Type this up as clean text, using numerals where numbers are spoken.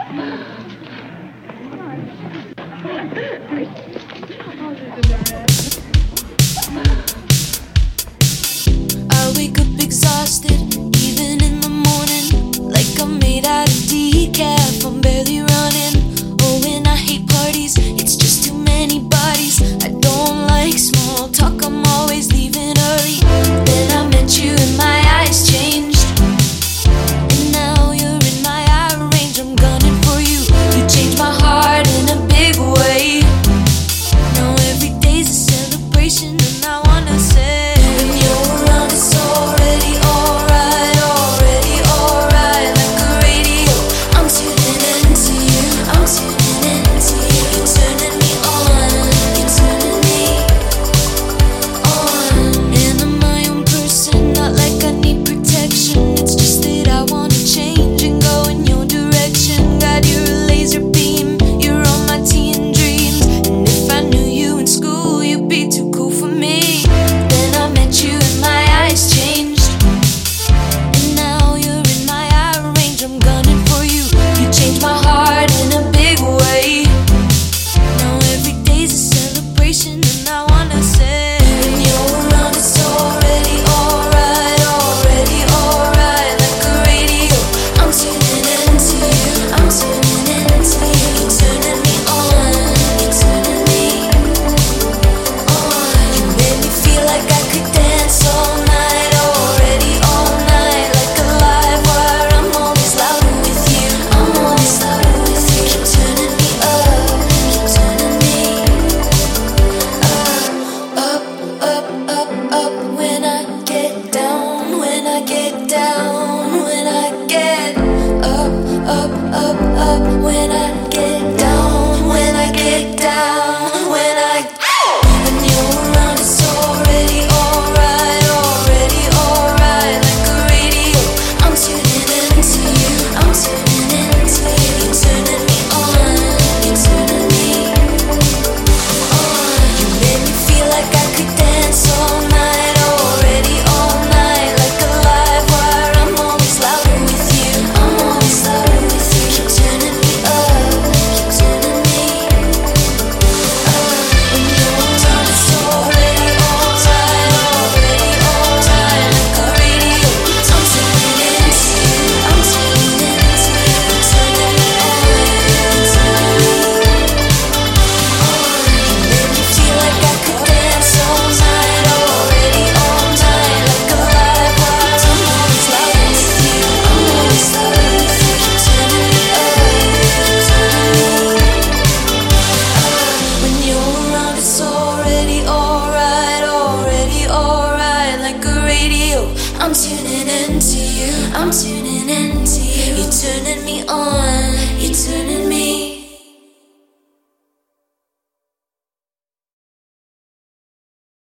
I wake up exhausted, even in the morning, like I'm made out of decaf. I'm barely running. Oh, and I hate parties, it's just too many bodies. I don't like small talk, I'm always leaving early. Then I met you and my eyes changed, and now you're in my eye range. I'm gunning for you. You changed my heart in a big way. Now every day's a celebration, and I wanna say, when you're around it's already alright, already alright. Like a radio, I'm tuning into you, I'm tuning into you. You're turning me on, you're turning me on. And I'm my own person, not like I need protection. It's just that I wanna change and go in your direction. God, you're a laser beam, you're on my teen dreams. And if I knew you in school, you'd be too cool for me. Then I met you and my eyes changed, and now you're in my eye range. I'm gunning for you. You changed my heart in a big way. Now every day's a celebration, and I wanna say, when you're around it's already alright, already alright. Like a radio, I'm tuning into you, I'm tuning into you. You're turning me on, you're turning me on. You made me feel like I could dance all night, already all night. Like a live wire, I'm always louder with you, I'm always louder with you. Keep turning me up, keep turning me up, up, up, up. When I get down, when I get down, when I get up, up, up, up. When I get down, when I get down, when you're around it's already alright, already alright. Like a radio, I'm tuning into you, I'm tuning into you. You're turning me on, you're turning me on. You made me feel like I could dance all night, already all night. Like a live wire, I'm always louder with you, I'm always louder with you. Keep turning me up, keep turning me up. When you're around it's already alright, already alright. Like a radio, I'm tuning into you, I'm tuning into you. You're turning me on, you're turning me on. You made me feel like I could dance all night, already all night. Like a live wire, I'm always louder with you, I'm always louder with you. Keep turning me up, keep turning me up. When you're around it's already alright, already alright. Like a radio, I'm tuning into you, I'm tuning into you. You're turning me on,